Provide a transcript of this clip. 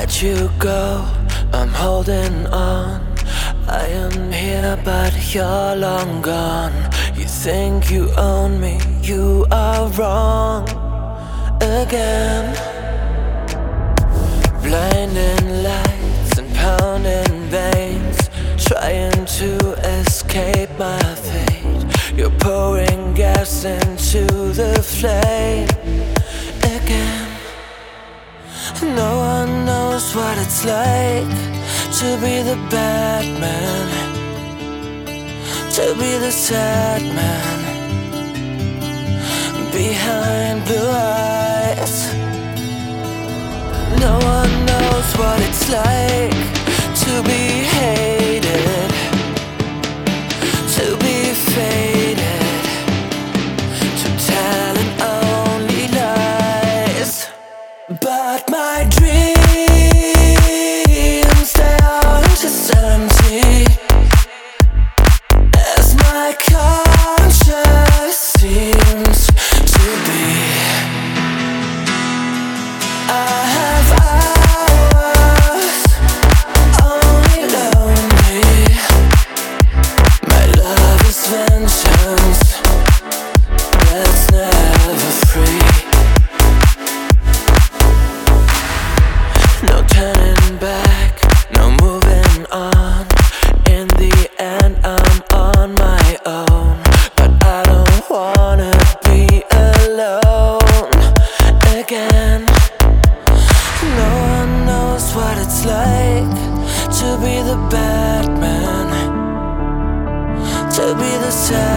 let you go, I'm holding on. I am here but you're long gone. You think you own me, you are wrong again. Blinding lights and pounding veins, trying to escape my fate. You're pouring gas into the flame again. No one knows what it's like to be the bad man, to be the sad man behind blue eyes. No one knows what it's like to be hated, to be faded, to telling only lies. But my dreams, they are just empty, as my conscience seems to be. I have hours only lonely. My love is vengeance that's never free. No turning back, no moving on. In the end I'm on my own, but I don't wanna be alone again. No one knows what it's like to be the bad man, to be the sad